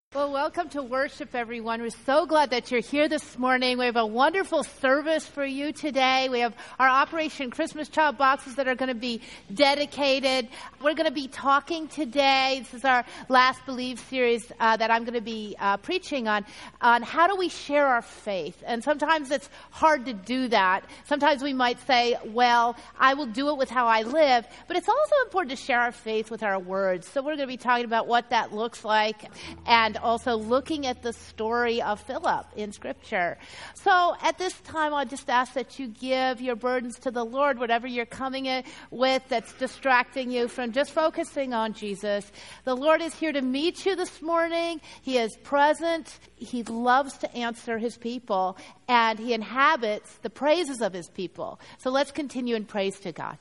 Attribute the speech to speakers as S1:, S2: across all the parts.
S1: Well, welcome to worship, everyone. We're so glad that you're here this morning. We have a wonderful service for you today. We have our Operation Christmas Child boxes that are going to be dedicated. We're going to be talking today. This is our last Believe series that I'm going to be preaching on how do we share our faith. And sometimes it's hard to do that. Sometimes we might say, well, I will do it with how I live. But it's also important to share our faith with our words. So we're going to be talking about what that looks like and also looking at the story of Philip in Scripture. So at this time, I'll just ask that you give your burdens to the Lord, whatever you're coming in with that's distracting you from just focusing on Jesus. The Lord is here to meet you this morning. He is present. He loves to answer his people, and he inhabits the praises of his people. So let's continue in praise to God.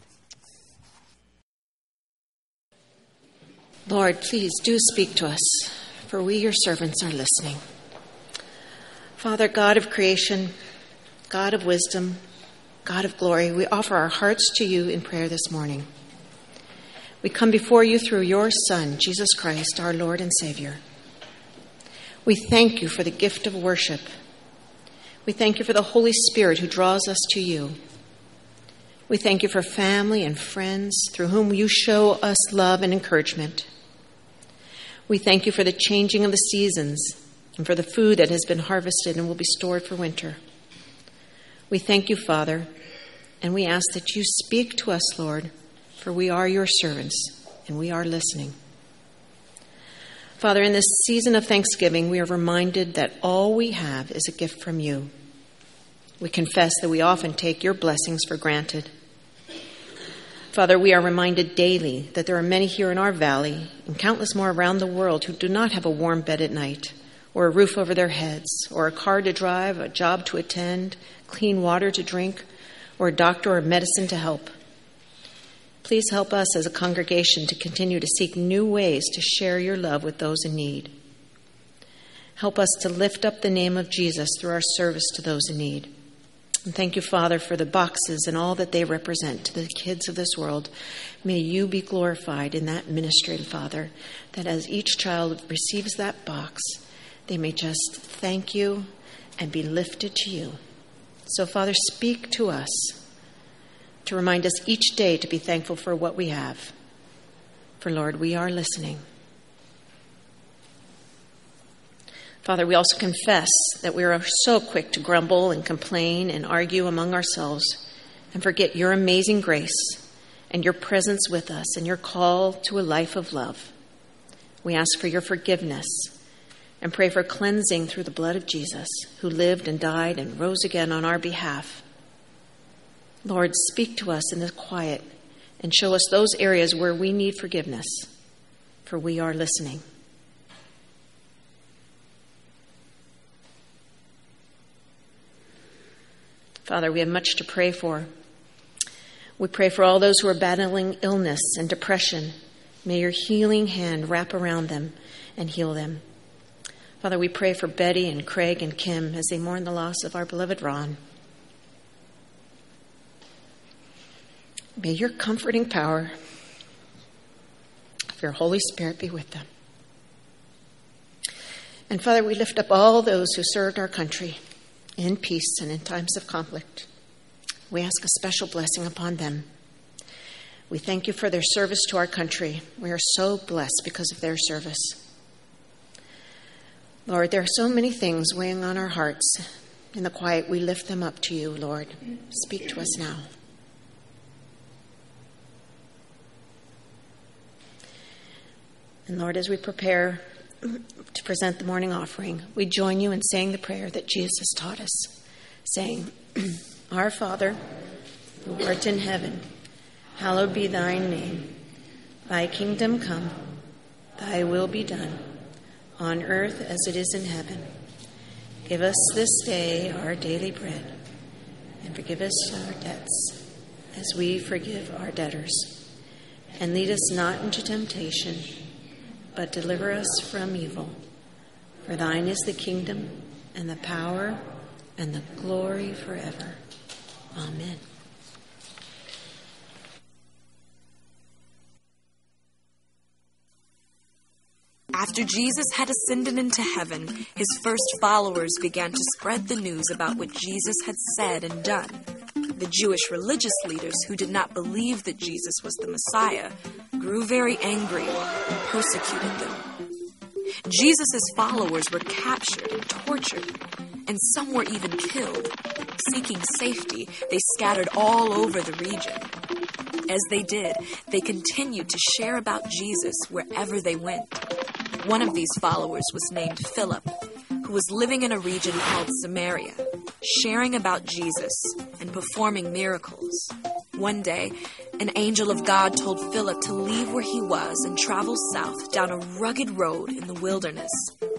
S2: Lord, please do speak to us, for we, your servants, are listening. Father, God of creation, God of wisdom, God of glory, we offer our hearts to you in prayer this morning. We come before you through your Son, Jesus Christ, our Lord and Savior. We thank you for the gift of worship. We thank you for the Holy Spirit who draws us to you. We thank you for family and friends through whom you show us love and encouragement. We thank you for the changing of the seasons and for the food that has been harvested and will be stored for winter. We thank you, Father, and we ask that you speak to us, Lord, for we are your servants and we are listening. Father, in this season of Thanksgiving, we are reminded that all we have is a gift from you. We confess that we often take your blessings for granted. Father, we are reminded daily that there are many here in our valley and countless more around the world who do not have a warm bed at night or a roof over their heads or a car to drive, a job to attend, clean water to drink, or a doctor or medicine to help. Please help us as a congregation to continue to seek new ways to share your love with those in need. Help us to lift up the name of Jesus through our service to those in need. And thank you, Father, for the boxes and all that they represent to the kids of this world. May you be glorified in that ministry, Father, that as each child receives that box, they may just thank you and be lifted to you. So, Father, speak to us to remind us each day to be thankful for what we have. For, Lord, we are listening. Father, we also confess that we are so quick to grumble and complain and argue among ourselves and forget your amazing grace and your presence with us and your call to a life of love. We ask for your forgiveness and pray for cleansing through the blood of Jesus, who lived and died and rose again on our behalf. Lord, speak to us in the quiet and show us those areas where we need forgiveness, for we are listening. Father, we have much to pray for. We pray for all those who are battling illness and depression. May your healing hand wrap around them and heal them. Father, we pray for Betty and Craig and Kim as they mourn the loss of our beloved Ron. May your comforting power of your Holy Spirit be with them. And Father, we lift up all those who served our country in peace and in times of conflict. We ask a special blessing upon them. We thank you for their service to our country. We are so blessed because of their service. Lord, there are so many things weighing on our hearts. In the quiet, we lift them up to you, Lord. Speak to us now. And Lord, as we prepare to present the morning offering, we join you in saying the prayer that Jesus taught us, saying, Our Father, who art in heaven, hallowed be thy name. Thy kingdom come, thy will be done, on earth as it is in heaven. Give us this day our daily bread, and forgive us our debts, as we forgive our debtors. And lead us not into temptation, but deliver us from evil. For thine is the kingdom, and the power, and the glory forever. Amen.
S3: After Jesus had ascended into heaven, his first followers began to spread the news about what Jesus had said and done. The Jewish religious leaders who did not believe that Jesus was the Messiah grew very angry and persecuted them. Jesus' followers were captured and tortured, and some were even killed. Seeking safety, they scattered all over the region. As they did, they continued to share about Jesus wherever they went. One of these followers was named Philip, who was living in a region called Samaria, sharing about Jesus and performing miracles. One day, an angel of God told Philip to leave where he was and travel south down a rugged road in the wilderness.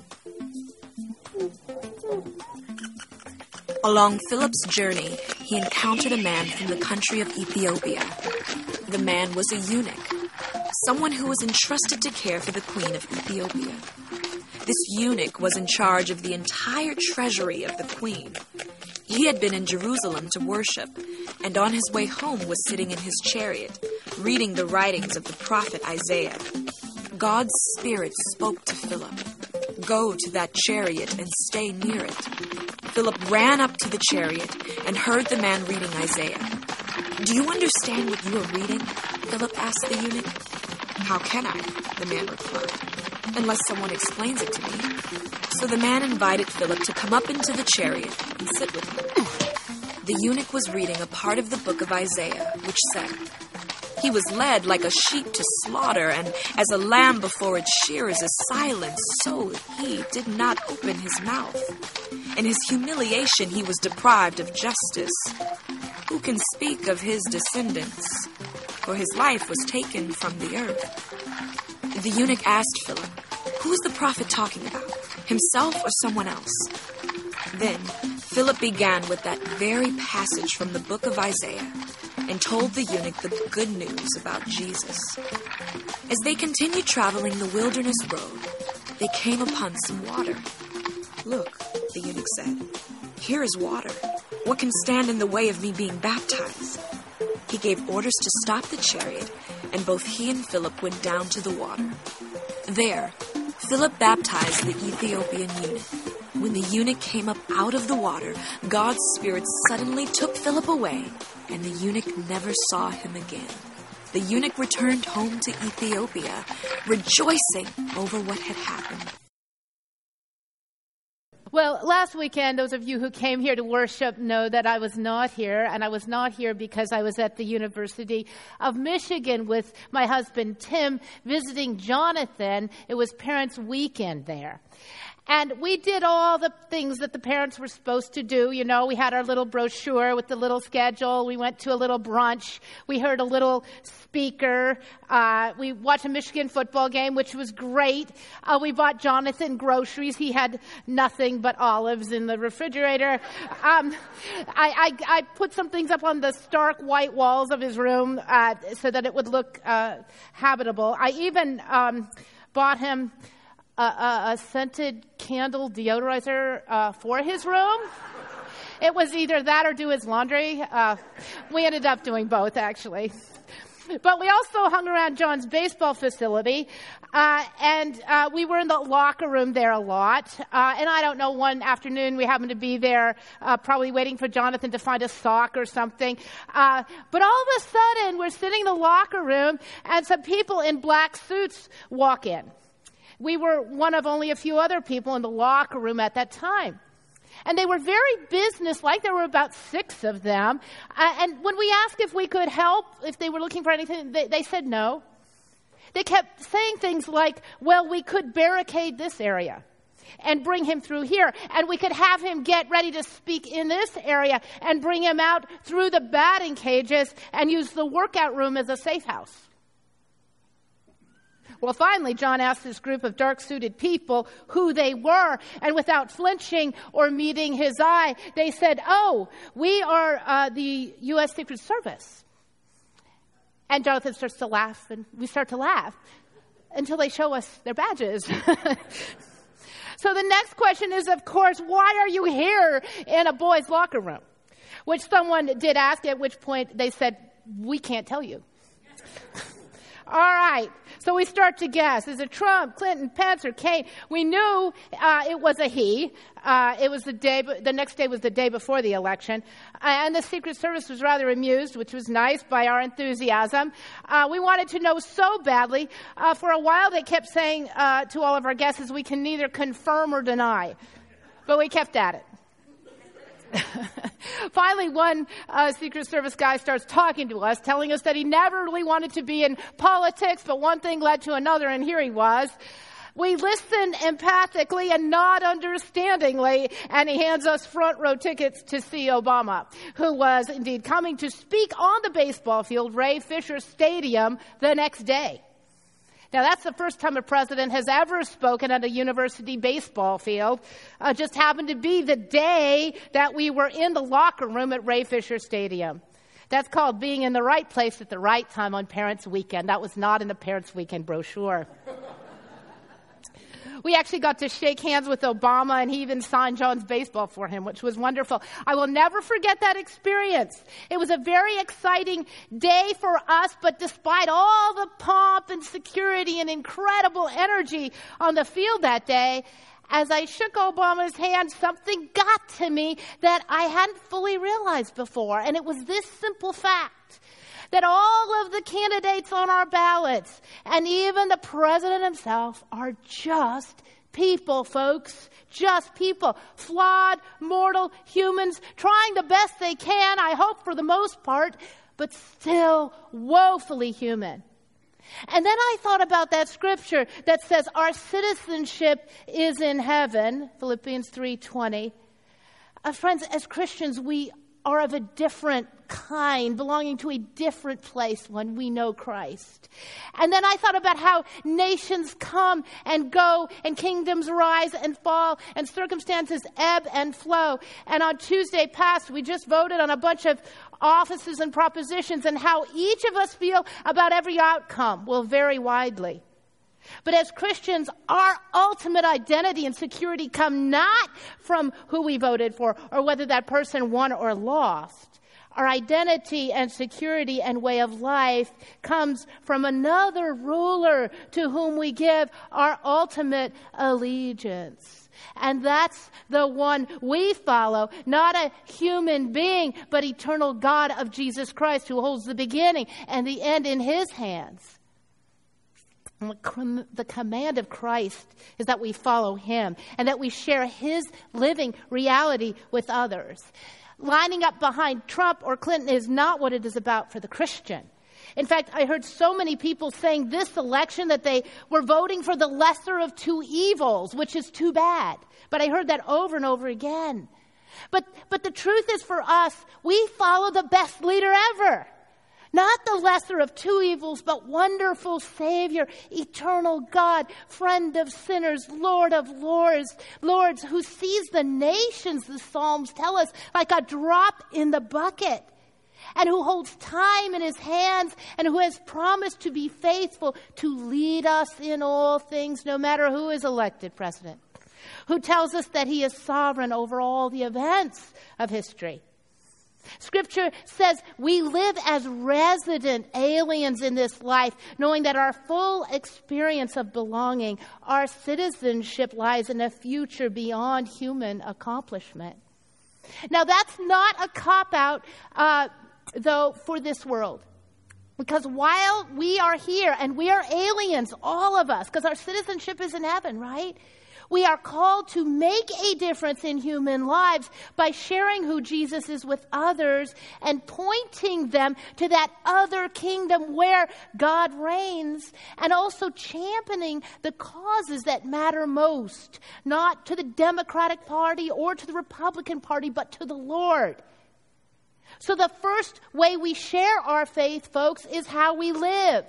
S3: Along Philip's journey, he encountered a man from the country of Ethiopia. The man was a eunuch, someone who was entrusted to care for the queen of Ethiopia. This eunuch was in charge of the entire treasury of the queen. He had been in Jerusalem to worship, and on his way home was sitting in his chariot, reading the writings of the prophet Isaiah. God's Spirit spoke to Philip, "Go to that chariot and stay near it." Philip ran up to the chariot and heard the man reading Isaiah. "Do you understand what you are reading?" Philip asked the eunuch. "How can I?" the man replied, "unless someone explains it to me." So the man invited Philip to come up into the chariot and sit with him. The eunuch was reading a part of the book of Isaiah, which said, "He was led like a sheep to slaughter, and as a lamb before its shearers is silent, so he did not open his mouth. In his humiliation he was deprived of justice. Who can speak of his descendants? For his life was taken from the earth." The eunuch asked Philip, "Who is the prophet talking about, himself or someone else?" Then Philip began with that very passage from the book of Isaiah and told the eunuch the good news about Jesus. As they continued traveling the wilderness road, they came upon some water. "Look," the eunuch said, "here is water. What can stand in the way of me being baptized?" He gave orders to stop the chariot, and both he and Philip went down to the water. There, Philip baptized the Ethiopian eunuch. When the eunuch came up out of the water, God's Spirit suddenly took Philip away, and the eunuch never saw him again. The eunuch returned home to Ethiopia, rejoicing over what had happened.
S1: Well, last weekend, those of you who came here to worship know that I was not here, and I was not here because I was at the University of Michigan with my husband, Tim, visiting Jonathan. It was Parents' Weekend there. And we did all the things that the parents were supposed to do. You know, we had our little brochure with the little schedule. We went to a little brunch. We heard a little speaker. We watched a Michigan football game, which was great. We bought Jonathan groceries. He had nothing but olives in the refrigerator. I put some things up on the stark white walls of his room so that it would look habitable. I even bought him a scented candle deodorizer for his room. It was either that or do his laundry. We ended up doing both, actually. But we also hung around John's baseball facility, and we were in the locker room there a lot. And I don't know, one afternoon we happened to be there probably waiting for Jonathan to find a sock or something. But all of a sudden, we're sitting in the locker room, and some people in black suits walk in. We were one of only a few other people in the locker room at that time. And they were very businesslike. There were about 6 of them. And when we asked if we could help, if they were looking for anything, they said no. They kept saying things like, well, we could barricade this area and bring him through here. And we could have him get ready to speak in this area and bring him out through the batting cages and use the workout room as a safe house. Well, finally, John asked this group of dark-suited people who they were, and without flinching or meeting his eye, they said, "Oh, we are the U.S. Secret Service." And Jonathan starts to laugh, and we start to laugh until they show us their badges. So the next question is, of course, why are you here in a boys' locker room? Which someone did ask, at which point they said, "We can't tell you." All right. So we start to guess. Is it Trump, Clinton, Pence, or Kane? We knew it was a he. It was the next day was the day before the election. And the Secret Service was rather amused, which was nice, by our enthusiasm. We wanted to know so badly. For a while, they kept saying to all of our guesses, we can neither confirm or deny. But we kept at it. Finally, one Secret Service guy starts talking to us, telling us that he never really wanted to be in politics, but one thing led to another, and here he was. We listened empathically and not understandingly, and he hands us front row tickets to see Obama, who was indeed coming to speak on the baseball field, Ray Fisher Stadium, the next day. Now, that's the first time a president has ever spoken at a university baseball field. Just happened to be the day that we were in the locker room at Ray Fisher Stadium. That's called being in the right place at the right time on Parents' Weekend. That was not in the Parents' Weekend brochure. We actually got to shake hands with Obama, and he even signed John's baseball for him, which was wonderful. I will never forget that experience. It was a very exciting day for us, but despite all the pomp and security and incredible energy on the field that day, as I shook Obama's hand, something got to me that I hadn't fully realized before, and it was this simple fact. That all of the candidates on our ballots, and even the president himself, are just people, folks. Just people. Flawed, mortal humans, trying the best they can, I hope for the most part, but still woefully human. And then I thought about that scripture that says our citizenship is in heaven, Philippians 3:20. Friends, as Christians, we are of a different kind, belonging to a different place when we know Christ. And then I thought about how nations come and go, and kingdoms rise and fall, and circumstances ebb and flow. And on Tuesday past, we just voted on a bunch of offices and propositions, and how each of us feel about every outcome will vary widely. But as Christians, our ultimate identity and security come not from who we voted for or whether that person won or lost. Our identity and security and way of life comes from another ruler to whom we give our ultimate allegiance. And that's the one we follow, not a human being, but eternal God of Jesus Christ, who holds the beginning and the end in his hands. The command of Christ is that we follow him and that we share his living reality with others. Lining up behind Trump or Clinton is not what it is about for the Christian. In fact, I heard so many people saying this election that they were voting for the lesser of two evils, which is too bad. But I heard that over and over again. But the truth is, for us, we follow the best leader ever. Not the lesser of two evils, but wonderful Savior, eternal God, friend of sinners, Lord of lords, who sees the nations, the Psalms tell us, like a drop in the bucket, and who holds time in his hands, and who has promised to be faithful to lead us in all things, no matter who is elected president, who tells us that he is sovereign over all the events of history. Scripture says we live as resident aliens in this life, knowing that our full experience of belonging, our citizenship, lies in a future beyond human accomplishment. Now, that's not a cop-out, though, for this world. Because while we are here, and we are aliens, all of us, because our citizenship is in heaven, right? We are called to make a difference in human lives by sharing who Jesus is with others and pointing them to that other kingdom where God reigns, and also championing the causes that matter most, not to the Democratic Party or to the Republican Party, but to the Lord. So the first way we share our faith, folks, is how we live.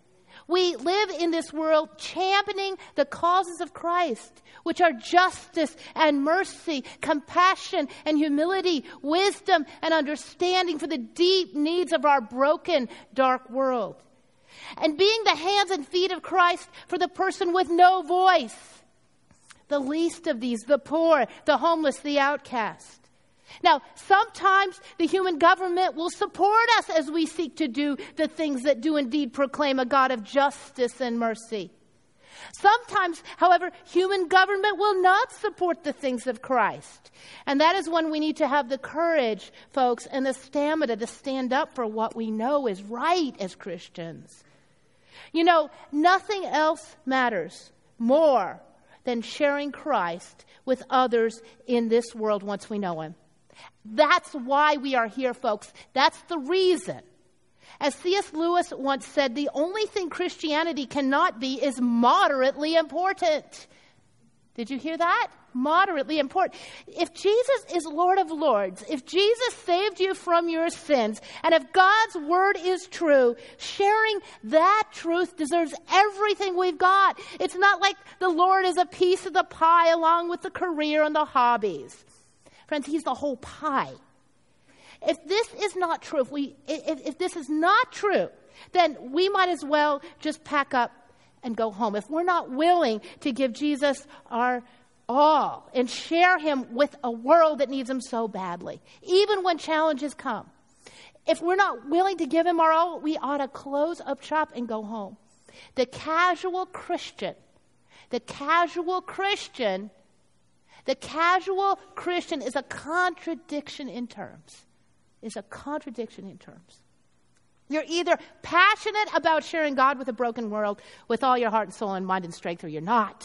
S1: We live in this world championing the causes of Christ, which are justice and mercy, compassion and humility, wisdom and understanding for the deep needs of our broken, dark world. And being the hands and feet of Christ for the person with no voice, the least of these, the poor, the homeless, the outcast. Now, sometimes the human government will support us as we seek to do the things that do indeed proclaim a God of justice and mercy. Sometimes, however, human government will not support the things of Christ. And that is when we need to have the courage, folks, and the stamina to stand up for what we know is right as Christians. You know, nothing else matters more than sharing Christ with others in this world once we know him. That's why we are here, folks. That's the reason. As C.S. Lewis once said, the only thing Christianity cannot be is moderately important. Did you hear that? Moderately important. If Jesus is Lord of Lords, if Jesus saved you from your sins, and if God's word is true, sharing that truth deserves everything we've got. It's not like the Lord is a piece of the pie along with the career and the hobbies. Friends, he's the whole pie. If this is not true, if this is not true, then we might as well just pack up and go home. If we're not willing to give Jesus our all and share him with a world that needs him so badly, even when challenges come, if we're not willing to give him our all, we ought to close up shop and go home. The casual Christian is a contradiction in terms. You're either passionate about sharing God with a broken world with all your heart and soul and mind and strength, or you're not.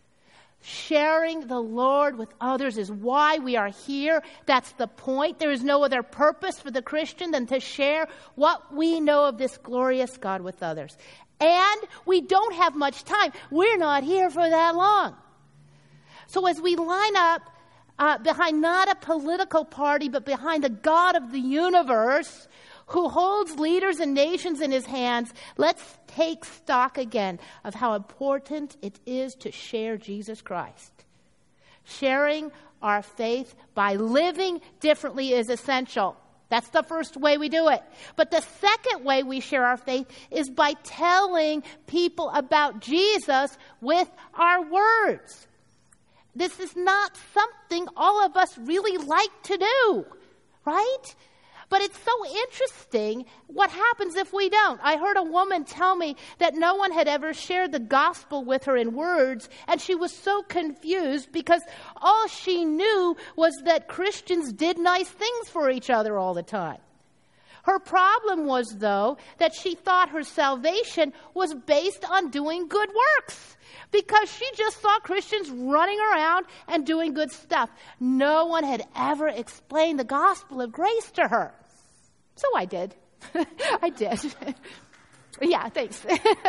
S1: Sharing the Lord with others is why we are here. That's the point. There is no other purpose for the Christian than to share what we know of this glorious God with others. And we don't have much time. We're not here for that long. So as we line up behind not a political party, but behind the God of the universe who holds leaders and nations in his hands, let's take stock again of how important it is to share Jesus Christ. Sharing our faith by living differently is essential. That's the first way we do it. But the second way we share our faith is by telling people about Jesus with our words. This is not something all of us really like to do, right? But it's so interesting what happens if we don't. I heard a woman tell me that no one had ever shared the gospel with her in words, and she was so confused because all she knew was that Christians did nice things for each other all the time. Her problem was, though, that she thought her salvation was based on doing good works because she just saw Christians running around and doing good stuff. No one had ever explained the gospel of grace to her. So I did. I did. Yeah, thanks.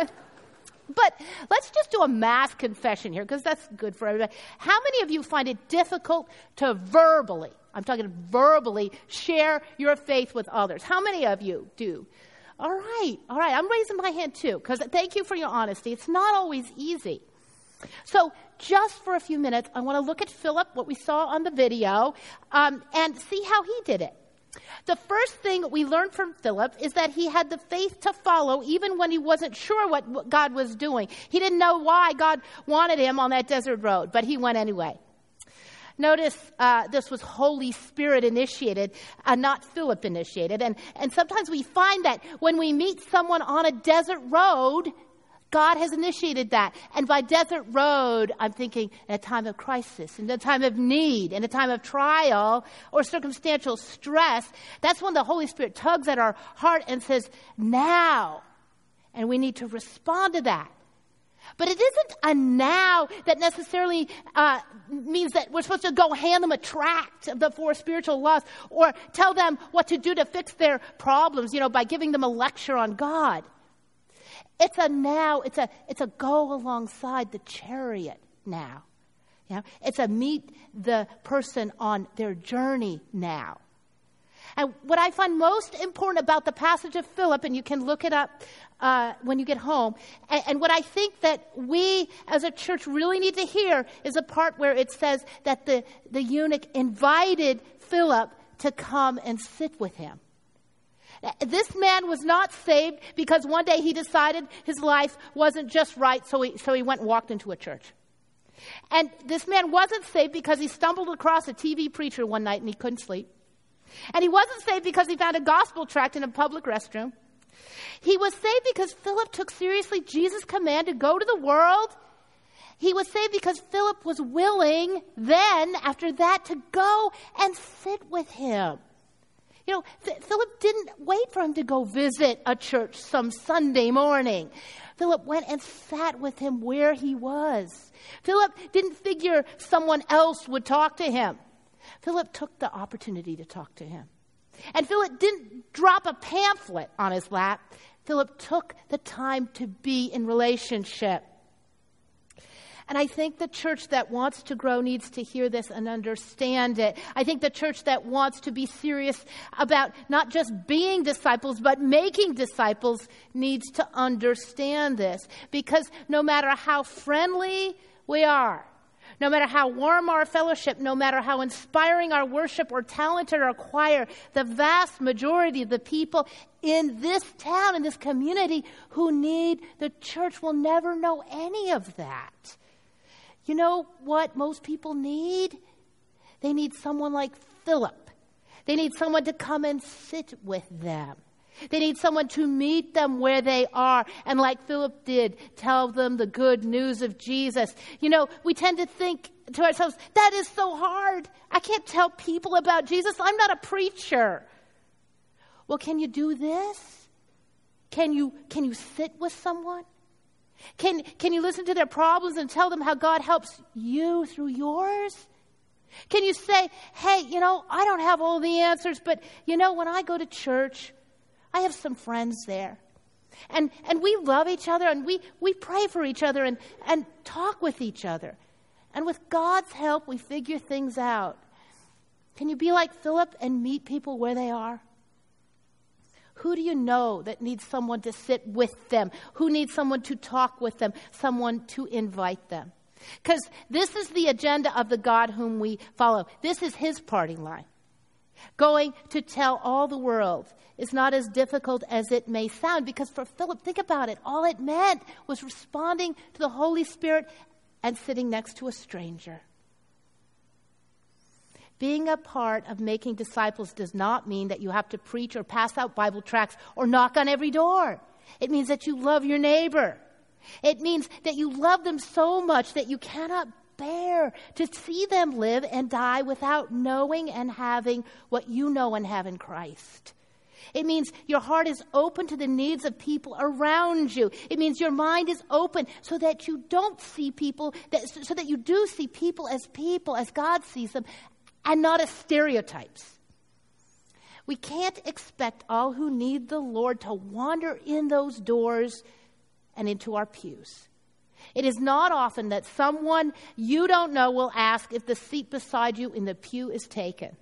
S1: But let's just do a mass confession here because that's good for everybody. How many of you find it difficult to verbally, I'm talking verbally, share your faith with others? How many of you do? All right. I'm raising my hand too because thank you for your honesty. It's not always easy. So just for a few minutes, I want to look at Philip, what we saw on the video, and see how he did it. The first thing we learned from Philip is that he had the faith to follow even when he wasn't sure what God was doing. He didn't know why God wanted him on that desert road, but he went anyway. Notice this was Holy Spirit initiated, not Philip initiated. And sometimes we find that when we meet someone on a desert road, God has initiated that. And by desert road, I'm thinking in a time of crisis, in a time of need, in a time of trial or circumstantial stress. That's when the Holy Spirit tugs at our heart and says, now. And we need to respond to that. But it isn't a now that necessarily means that we're supposed to go hand them a tract of the 4 spiritual laws or tell them what to do to fix their problems, by giving them a lecture on God. It's a now. It's a go alongside the chariot now. It's a meet the person on their journey now. And what I find most important about the passage of Philip, and you can look it up when you get home, and what I think that we as a church really need to hear is a part where it says that the eunuch invited Philip to come and sit with him. This man was not saved because one day he decided his life wasn't just right, so he went and walked into a church. And this man wasn't saved because he stumbled across a TV preacher one night and he couldn't sleep. And he wasn't saved because he found a gospel tract in a public restroom. He was saved because Philip took seriously Jesus' command to go to the world. He was saved because Philip was willing then, after that, to go and sit with him. You know, Philip didn't wait for him to go visit a church some Sunday morning. Philip went and sat with him where he was. Philip didn't figure someone else would talk to him. Philip took the opportunity to talk to him. And Philip didn't drop a pamphlet on his lap. Philip took the time to be in relationship. And I think the church that wants to grow needs to hear this and understand it. I think the church that wants to be serious about not just being disciples, but making disciples needs to understand this. Because no matter how friendly we are, no matter how warm our fellowship, no matter how inspiring our worship or talented our choir, the vast majority of the people in this town, in this community who need the church will never know any of that. You know what most people need? They need someone like Philip. They need someone to come and sit with them. They need someone to meet them where they are. And like Philip did, tell them the good news of Jesus. You know, we tend to think to ourselves, that is so hard. I can't tell people about Jesus. I'm not a preacher. Well, can you do this? Can you sit with someone? Can you listen to their problems and tell them how God helps you through yours? Can you say, hey, you know, I don't have all the answers, but, you know, when I go to church, I have some friends there. And we love each other, and we pray for each other and talk with each other. And with God's help, we figure things out. Can you be like Philip and meet people where they are? Who do you know that needs someone to sit with them? Who needs someone to talk with them? Someone to invite them? Because this is the agenda of the God whom we follow. This is his party line. Going to tell all the world is not as difficult as it may sound, because for Philip, think about it, all it meant was responding to the Holy Spirit and sitting next to a stranger. Being a part of making disciples does not mean that you have to preach or pass out Bible tracts or knock on every door. It means that you love your neighbor. It means that you love them so much that you cannot bear to see them live and die without knowing and having what you know and have in Christ. It means your heart is open to the needs of people around you. It means your mind is open so that you don't see people, so that you do see people, as God sees them, and not as stereotypes. We can't expect all who need the Lord to wander in those doors and into our pews. It is not often that someone you don't know will ask if the seat beside you in the pew is taken.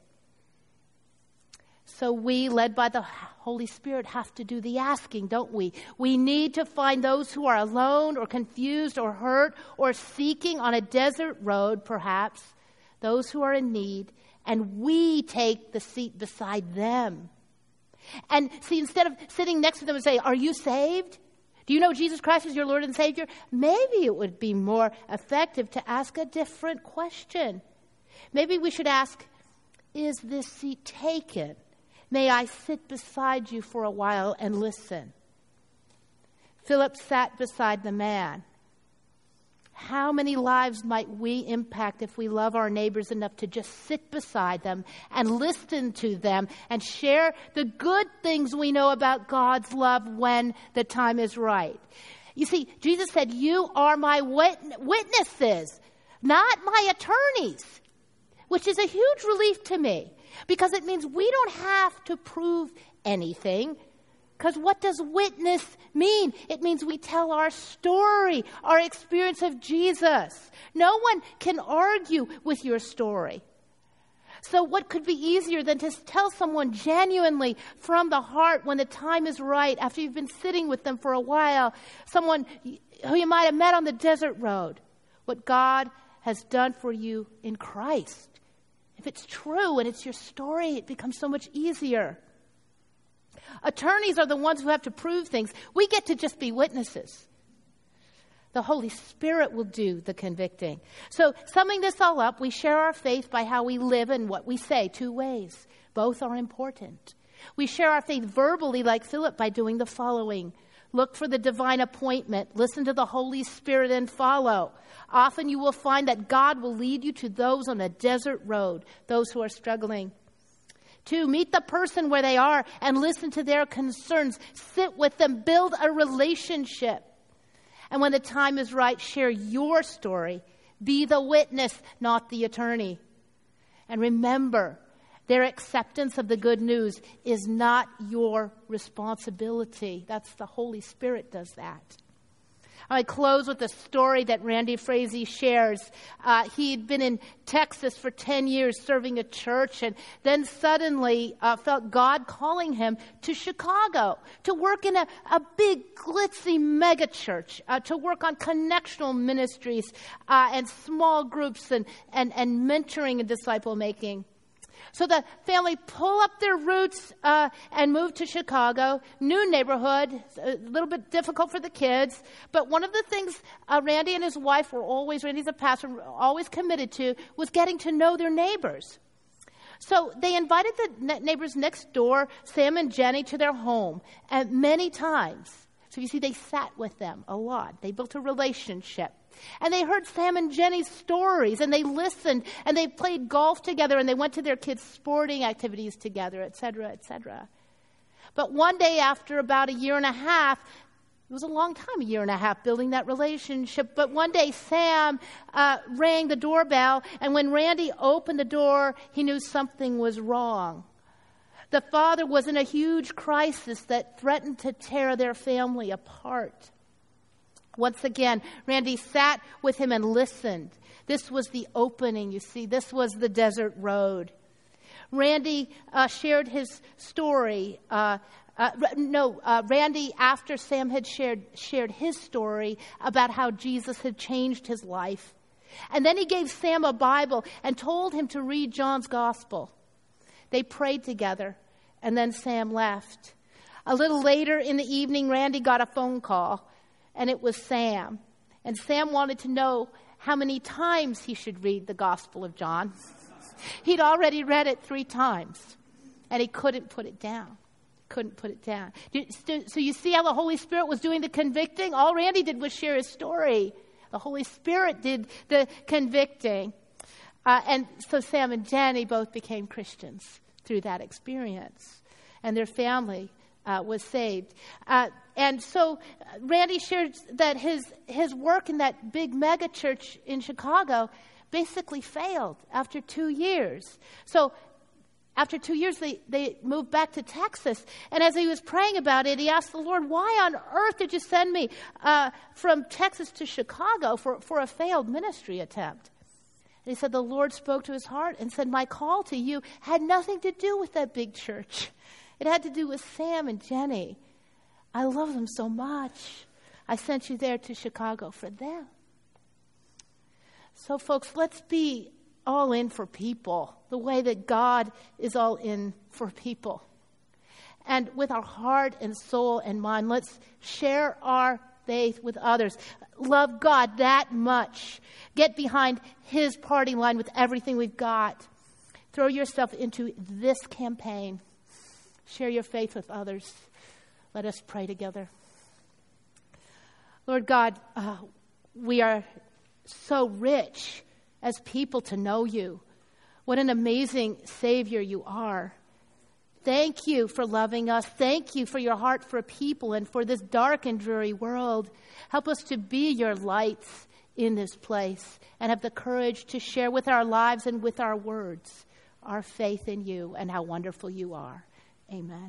S1: So we, led by the Holy Spirit, have to do the asking, don't we? We need to find those who are alone or confused or hurt or seeking on a desert road, perhaps, those who are in need, and we take the seat beside them. And see, instead of sitting next to them and say, are you saved? Do you know Jesus Christ is your Lord and Savior? Maybe it would be more effective to ask a different question. Maybe we should ask, is this seat taken? May I sit beside you for a while and listen? Philip sat beside the man. How many lives might we impact if we love our neighbors enough to just sit beside them and listen to them and share the good things we know about God's love when the time is right? You see, Jesus said, you are my witnesses, not my attorneys, which is a huge relief to me because it means we don't have to prove anything. Because what does witness mean? It means we tell our story, our experience of Jesus. No one can argue with your story. So what could be easier than to tell someone genuinely from the heart when the time is right, after you've been sitting with them for a while, someone who you might have met on the desert road, what God has done for you in Christ. If it's true and it's your story, it becomes so much easier. Attorneys are the ones who have to prove things. We get to just be witnesses. The Holy Spirit will do the convicting. So, summing this all up, we share our faith by how we live and what we say. 2 ways. Both are important. We share our faith verbally, like Philip, by doing the following. Look for the divine appointment. Listen to the Holy Spirit and follow. Often you will find that God will lead you to those on a desert road, those who are struggling. 2, meet the person where they are and listen to their concerns. Sit with them. Build a relationship. And when the time is right, share your story. Be the witness, not the attorney. And remember, their acceptance of the good news is not your responsibility. That's the Holy Spirit does that. I close with a story that Randy Frazee shares. He'd been in Texas for 10 years serving a church, and then suddenly felt God calling him to Chicago to work in a big, glitzy mega church, to work on connectional ministries and small groups and mentoring and disciple making. So the family pull up their roots and move to Chicago. New neighborhood, a little bit difficult for the kids. But one of the things Randy and his wife were always, Randy's a pastor, always committed to was getting to know their neighbors. So they invited the neighbors next door, Sam and Jenny, to their home many times. So you see, they sat with them a lot. They built a relationship. And they heard Sam and Jenny's stories, and they listened, and they played golf together, and they went to their kids' sporting activities together, et cetera, et cetera. But one day, after about a year and a half, it was a long time, a year and a half, building that relationship. But one day, Sam rang the doorbell, and when Randy opened the door, he knew something was wrong. The father was in a huge crisis that threatened to tear their family apart. Once again, Randy sat with him and listened. This was the opening, you see. This was the desert road. Randy shared his story. Randy, after Sam had shared his story about how Jesus had changed his life. And then he gave Sam a Bible and told him to read John's Gospel. They prayed together, and then Sam left. A little later in the evening, Randy got a phone call. And it was Sam. And Sam wanted to know how many times he should read the Gospel of John. He'd already read it 3 times. And he couldn't put it down. So you see how the Holy Spirit was doing the convicting? All Randy did was share his story. The Holy Spirit did the convicting. And so Sam and Jenny both became Christians through that experience. And their family was saved. And so Randy shared that his work in that big mega church in Chicago basically failed after 2 years. So after 2 years, they moved back to Texas. And as he was praying about it, he asked the Lord, why on earth did you send me from Texas to Chicago for a failed ministry attempt? And he said the Lord spoke to his heart and said, my call to you had nothing to do with that big church. It had to do with Sam and Jenny. I love them so much. I sent you there to Chicago for them. So, folks, let's be all in for people, the way that God is all in for people. And with our heart and soul and mind, let's share our faith with others. Love God that much. Get behind His party line with everything we've got. Throw yourself into this campaign. Share your faith with others. Let us pray together. Lord God, we are so rich as people to know you. What an amazing Savior you are. Thank you for loving us. Thank you for your heart for people and for this dark and dreary world. Help us to be your lights in this place and have the courage to share with our lives and with our words our faith in you and how wonderful you are. Amen.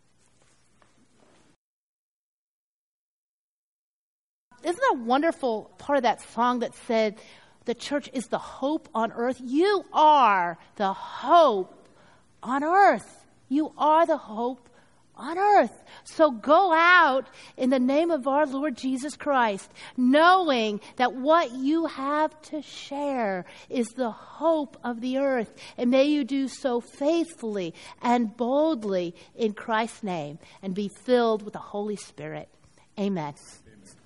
S1: Isn't that a wonderful part of that song that said, the church is the hope on earth? You are the hope on earth. You are the hope on earth. So go out in the name of our Lord Jesus Christ, knowing that what you have to share is the hope of the earth. And may you do so faithfully and boldly in Christ's name and be filled with the Holy Spirit. Amen.